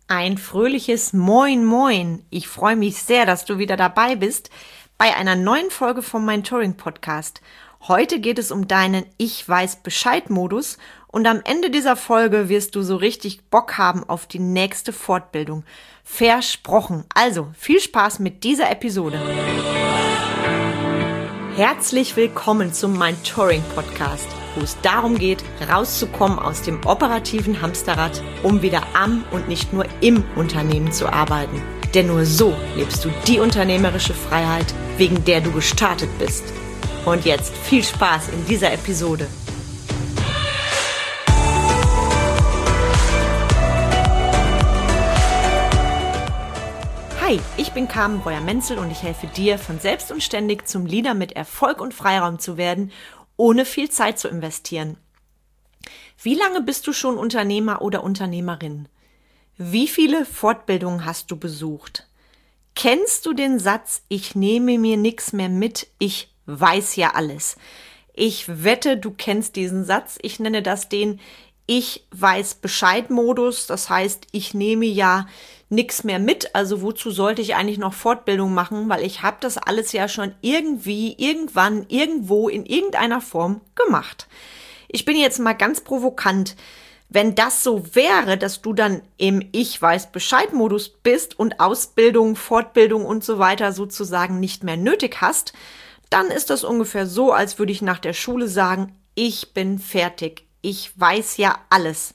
Ein fröhliches Moin Moin. Ich freue mich sehr, dass du wieder dabei bist bei einer neuen Folge vom Mentoring Podcast. Heute geht es um deinen Ich weiß Bescheid-Modus und am Ende dieser Folge wirst du so richtig Bock haben auf die nächste Fortbildung. Versprochen. Also, viel Spaß mit dieser Episode. Herzlich willkommen zum Mentoring Podcast, wo es darum geht, rauszukommen aus dem operativen Hamsterrad, um wieder am und nicht nur im Unternehmen zu arbeiten. Denn nur so lebst du die unternehmerische Freiheit, wegen der du gestartet bist. Und jetzt viel Spaß in dieser Episode. Hi, ich bin Carmen Breuer-Menzel und ich helfe dir, von selbst und ständig zum Leader mit Erfolg und Freiraum zu werden, ohne viel Zeit zu investieren. Wie lange bist du schon Unternehmer oder Unternehmerin? Wie viele Fortbildungen hast du besucht? Kennst du den Satz, ich nehme mir nichts mehr mit, ich weiß ja alles? Ich wette, du kennst diesen Satz. Ich nenne das den Ich weiß Bescheid-Modus. Das heißt, ich nehme ja nichts mehr mit. Also wozu sollte ich eigentlich noch Fortbildung machen? Weil ich habe das alles ja schon irgendwie, irgendwann, irgendwo, in irgendeiner Form gemacht. Ich bin jetzt mal ganz provokant. Wenn das so wäre, dass du dann im Ich weiß Bescheid-Modus bist und Ausbildung, Fortbildung und so weiter sozusagen nicht mehr nötig hast, dann ist das ungefähr so, als würde ich nach der Schule sagen, ich bin fertig. Ich weiß ja alles.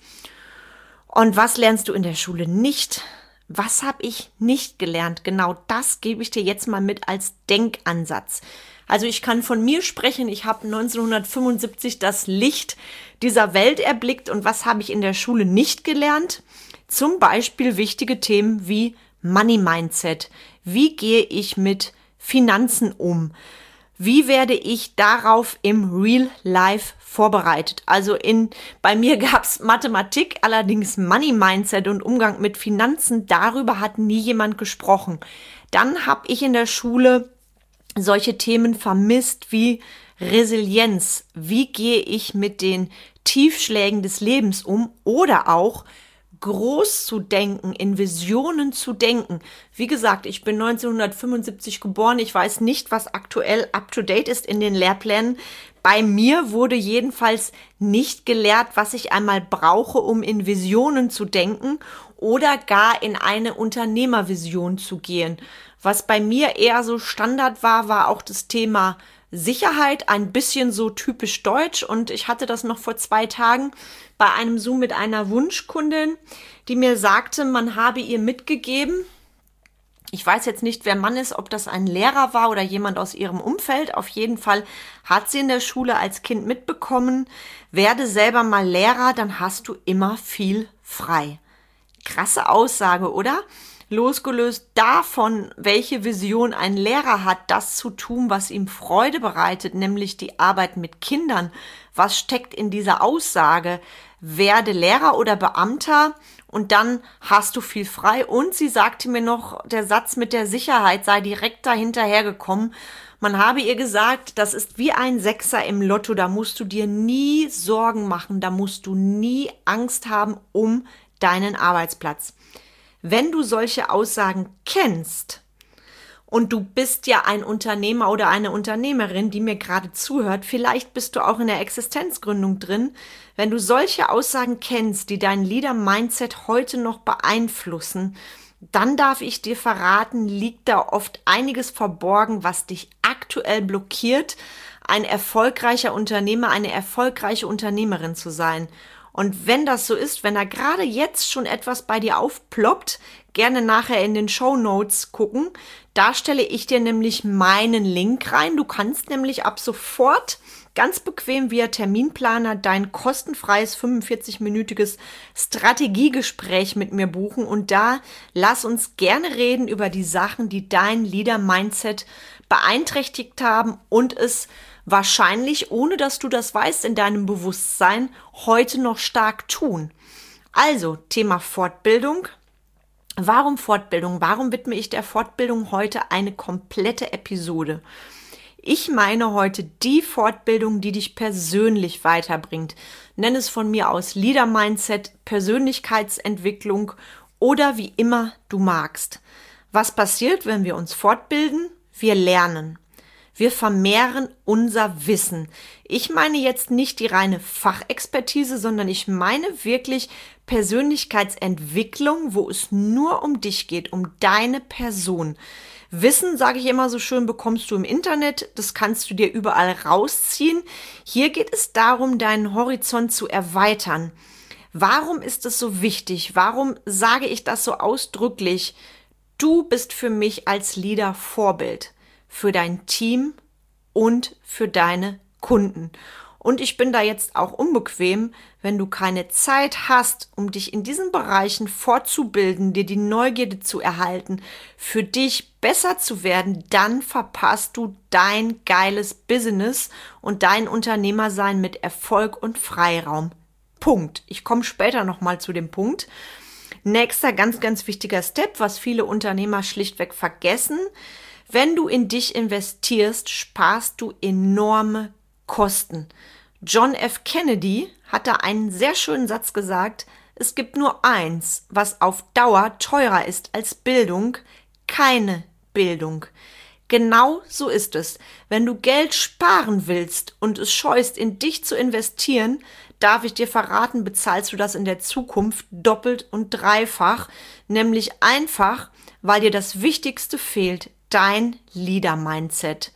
Und was lernst du in der Schule nicht? Was habe ich nicht gelernt? Genau das gebe ich dir jetzt mal mit als Denkansatz. Also ich kann von mir sprechen, ich habe 1975 das Licht dieser Welt erblickt und was habe ich in der Schule nicht gelernt? Zum Beispiel wichtige Themen wie Money Mindset. Wie gehe ich mit Finanzen um? Wie werde ich darauf im Real Life vorbereitet? Also bei mir gab's Mathematik, allerdings Money Mindset und Umgang mit Finanzen, darüber hat nie jemand gesprochen. Dann habe ich in der Schule solche Themen vermisst wie Resilienz. Wie gehe ich mit den Tiefschlägen des Lebens um? Oder auch groß zu denken, in Visionen zu denken. Wie gesagt, ich bin 1975 geboren. Ich weiß nicht, was aktuell up-to-date ist in den Lehrplänen. Bei mir wurde jedenfalls nicht gelehrt, was ich einmal brauche, um in Visionen zu denken oder gar in eine Unternehmervision zu gehen. Was bei mir eher so Standard war, war auch das Thema Sicherheit, ein bisschen so typisch deutsch. Und ich hatte das noch vor 2 Tagen bei einem Zoom mit einer Wunschkundin, die mir sagte, man habe ihr mitgegeben, ich weiß jetzt nicht, wer Mann ist, ob das ein Lehrer war oder jemand aus ihrem Umfeld. Auf jeden Fall hat sie in der Schule als Kind mitbekommen, werde selber mal Lehrer, dann hast du immer viel frei. Krasse Aussage, oder? Losgelöst davon, welche Vision ein Lehrer hat, das zu tun, was ihm Freude bereitet, nämlich die Arbeit mit Kindern. Was steckt in dieser Aussage? Werde Lehrer oder Beamter und dann hast du viel frei. Und sie sagte mir noch, der Satz mit der Sicherheit sei direkt dahinterher gekommen. Man habe ihr gesagt, das ist wie ein Sechser im Lotto, da musst du dir nie Sorgen machen, da musst du nie Angst haben um deinen Arbeitsplatz. Wenn du solche Aussagen kennst und du bist ja ein Unternehmer oder eine Unternehmerin, die mir gerade zuhört, vielleicht bist du auch in der Existenzgründung drin, wenn du solche Aussagen kennst, die dein Leader-Mindset heute noch beeinflussen, dann darf ich dir verraten, liegt da oft einiges verborgen, was dich aktuell blockiert, ein erfolgreicher Unternehmer, eine erfolgreiche Unternehmerin zu sein. Und wenn das so ist, wenn da gerade jetzt schon etwas bei dir aufploppt, gerne nachher in den Shownotes gucken. Da stelle ich dir nämlich meinen Link rein. Du kannst nämlich ab sofort ganz bequem via Terminplaner dein kostenfreies 45-minütiges Strategiegespräch mit mir buchen. Und da lass uns gerne reden über die Sachen, die dein Leader-Mindset beeinträchtigt haben und es wahrscheinlich, ohne dass du das weißt, in deinem Bewusstsein heute noch stark tun. Also, Thema Fortbildung. Warum Fortbildung? Warum widme ich der Fortbildung heute eine komplette Episode? Ich meine heute die Fortbildung, die dich persönlich weiterbringt. Nenn es von mir aus Leader Mindset, Persönlichkeitsentwicklung oder wie immer du magst. Was passiert, wenn wir uns fortbilden? Wir lernen. Wir vermehren unser Wissen. Ich meine jetzt nicht die reine Fachexpertise, sondern ich meine wirklich Persönlichkeitsentwicklung, wo es nur um dich geht, um deine Person. Wissen, sage ich immer so schön, bekommst du im Internet, das kannst du dir überall rausziehen. Hier geht es darum, deinen Horizont zu erweitern. Warum ist es so wichtig? Warum sage ich das so ausdrücklich? Du bist für mich als Leader Vorbild, für dein Team und für deine Kunden. Und ich bin da jetzt auch unbequem, wenn du keine Zeit hast, um dich in diesen Bereichen fortzubilden, dir die Neugierde zu erhalten, für dich besser zu werden, dann verpasst du dein geiles Business und dein Unternehmersein mit Erfolg und Freiraum. Punkt. Ich komme später nochmal zu dem Punkt. Nächster ganz, ganz wichtiger Step, was viele Unternehmer schlichtweg vergessen. Wenn du in dich investierst, sparst du enorme Kosten. John F. Kennedy hat da einen sehr schönen Satz gesagt: Es gibt nur eins, was auf Dauer teurer ist als Bildung: keine Bildung. Genau so ist es. Wenn du Geld sparen willst und es scheust, in dich zu investieren, darf ich dir verraten, bezahlst du das in der Zukunft doppelt und dreifach, nämlich einfach, weil dir das Wichtigste fehlt: dein Leader-Mindset.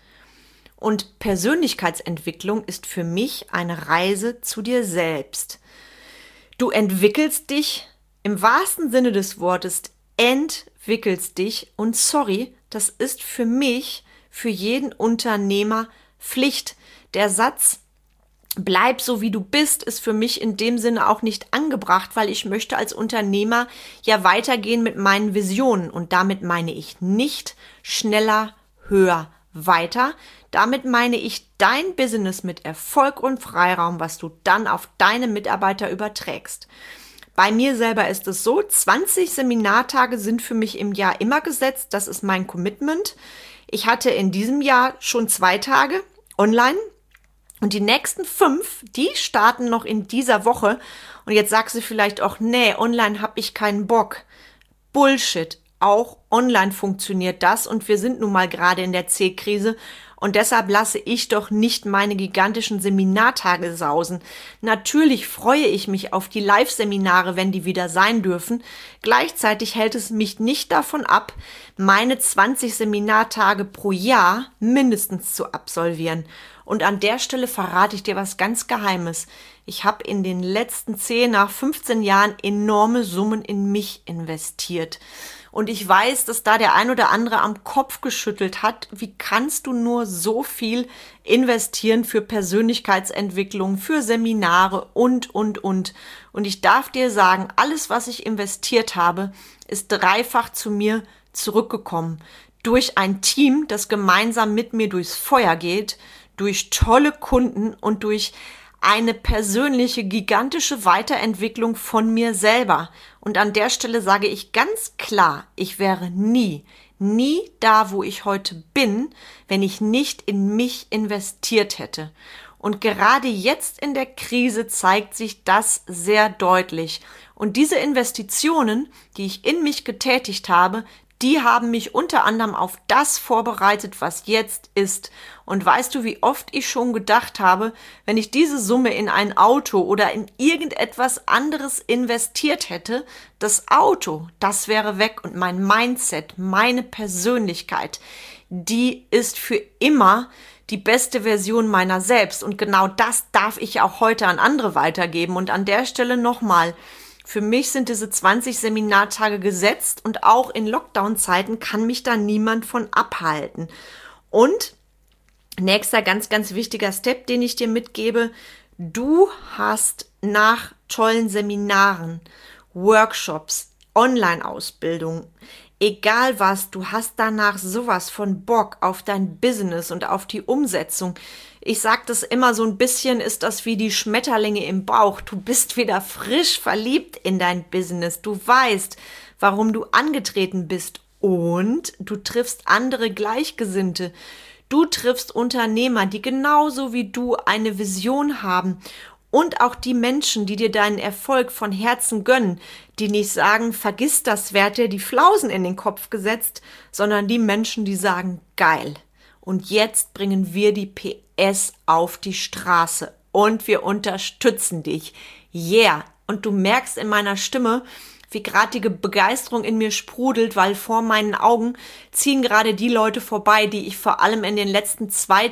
Und Persönlichkeitsentwicklung ist für mich eine Reise zu dir selbst. Du entwickelst dich, im wahrsten Sinne des Wortes, entwickelst dich, und sorry, das ist für mich, für jeden Unternehmer Pflicht. Der Satz "Bleib so wie du bist" ist für mich in dem Sinne auch nicht angebracht, weil ich möchte als Unternehmer ja weitergehen mit meinen Visionen, und damit meine ich nicht schneller, höher, weiter. Damit meine ich dein Business mit Erfolg und Freiraum, was du dann auf deine Mitarbeiter überträgst. Bei mir selber ist es so, 20 Seminartage sind für mich im Jahr immer gesetzt. Das ist mein Commitment. Ich hatte in diesem Jahr schon 2 Tage online. Und die nächsten 5, die starten noch in dieser Woche. Und jetzt sagst du vielleicht auch: nee, online habe ich keinen Bock. Bullshit. Auch online funktioniert das, und wir sind nun mal gerade in der C-Krise. Und deshalb lasse ich doch nicht meine gigantischen Seminartage sausen. Natürlich freue ich mich auf die Live-Seminare, wenn die wieder sein dürfen. Gleichzeitig hält es mich nicht davon ab, meine 20 Seminartage pro Jahr mindestens zu absolvieren. Und an der Stelle verrate ich dir was ganz Geheimes. Ich habe in den letzten 10, nach 15 Jahren enorme Summen in mich investiert. Und ich weiß, dass da der ein oder andere am Kopf geschüttelt hat: Wie kannst du nur so viel investieren für Persönlichkeitsentwicklung, für Seminare und. Und ich darf dir sagen, alles, was ich investiert habe, ist dreifach zu mir zurückgekommen. Durch ein Team, das gemeinsam mit mir durchs Feuer geht, durch tolle Kunden und durch eine persönliche, gigantische Weiterentwicklung von mir selber. Und an der Stelle sage ich ganz klar, ich wäre nie da, wo ich heute bin, wenn ich nicht in mich investiert hätte. Und gerade jetzt in der Krise zeigt sich das sehr deutlich. Und diese Investitionen, die ich in mich getätigt habe, die haben mich unter anderem auf das vorbereitet, was jetzt ist. Und weißt du, wie oft ich schon gedacht habe, wenn ich diese Summe in ein Auto oder in irgendetwas anderes investiert hätte, das Auto, das wäre weg, und mein Mindset, meine Persönlichkeit, die ist für immer die beste Version meiner selbst. Und genau das darf ich auch heute an andere weitergeben. Und an der Stelle nochmal: Für mich sind diese 20 Seminartage gesetzt, und auch in Lockdown-Zeiten kann mich da niemand von abhalten. Und nächster ganz, ganz wichtiger Step, den ich dir mitgebe: Du hast nach tollen Seminaren, Workshops, Online-Ausbildung, egal was, du hast danach sowas von Bock auf dein Business und auf die Umsetzung. Ich sage das immer so ein bisschen, ist das wie die Schmetterlinge im Bauch. Du bist wieder frisch verliebt in dein Business. Du weißt, warum du angetreten bist, und du triffst andere Gleichgesinnte. Du triffst Unternehmer, die genauso wie du eine Vision haben Und auch die Menschen, die dir deinen Erfolg von Herzen gönnen, die nicht sagen, vergiss das, wer hat dir die Flausen in den Kopf gesetzt, sondern die Menschen, die sagen, geil. Und jetzt bringen wir die PS auf die Straße und wir unterstützen dich. Yeah. Und du merkst in meiner Stimme, wie gerade die Begeisterung in mir sprudelt, weil vor meinen Augen ziehen gerade die Leute vorbei, die ich vor allem in den letzten 2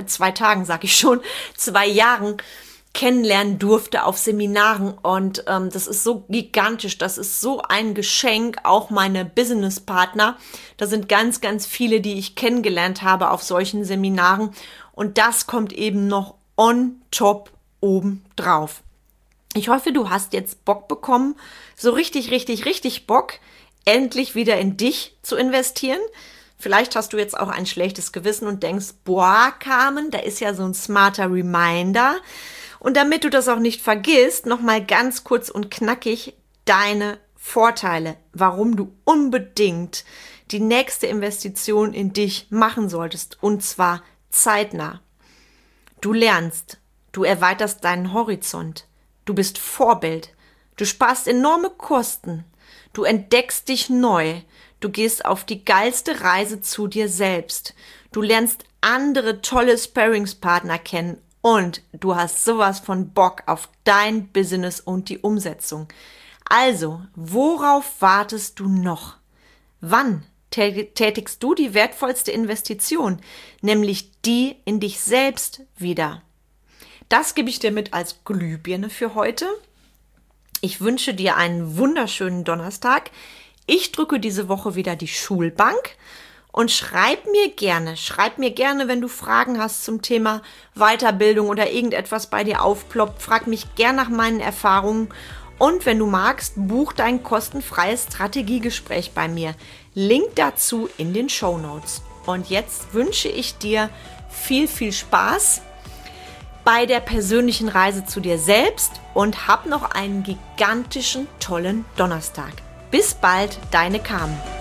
Jahren kennenlernen durfte auf Seminaren. Und das ist so gigantisch, das ist so ein Geschenk, auch meine Businesspartner. Da sind ganz, ganz viele, die ich kennengelernt habe auf solchen Seminaren. Und das kommt eben noch on top oben drauf. Ich hoffe, du hast jetzt Bock bekommen, so richtig Bock, endlich wieder in dich zu investieren. Vielleicht hast du jetzt auch ein schlechtes Gewissen und denkst, boah, Carmen, da ist ja so ein smarter Reminder. Und damit du das auch nicht vergisst, nochmal ganz kurz und knackig deine Vorteile, warum du unbedingt die nächste Investition in dich machen solltest, und zwar zeitnah. Du lernst, du erweiterst deinen Horizont. Du bist Vorbild. Du sparst enorme Kosten. Du entdeckst dich neu. Du gehst auf die geilste Reise zu dir selbst. Du lernst andere tolle Sparringspartner kennen und du hast sowas von Bock auf dein Business und die Umsetzung. Also, worauf wartest du noch? Wann tätigst du die wertvollste Investition, nämlich die in dich selbst wieder? Das gebe ich dir mit als Glühbirne für heute. Ich wünsche dir einen wunderschönen Donnerstag. Ich drücke diese Woche wieder die Schulbank und schreib mir gerne, wenn du Fragen hast zum Thema Weiterbildung oder irgendetwas bei dir aufploppt. Frag mich gern nach meinen Erfahrungen und wenn du magst, buch dein kostenfreies Strategiegespräch bei mir. Link dazu in den Shownotes. Und jetzt wünsche ich dir viel Spaß bei der persönlichen Reise zu dir selbst und hab noch einen gigantischen, tollen Donnerstag. Bis bald, deine Carmen.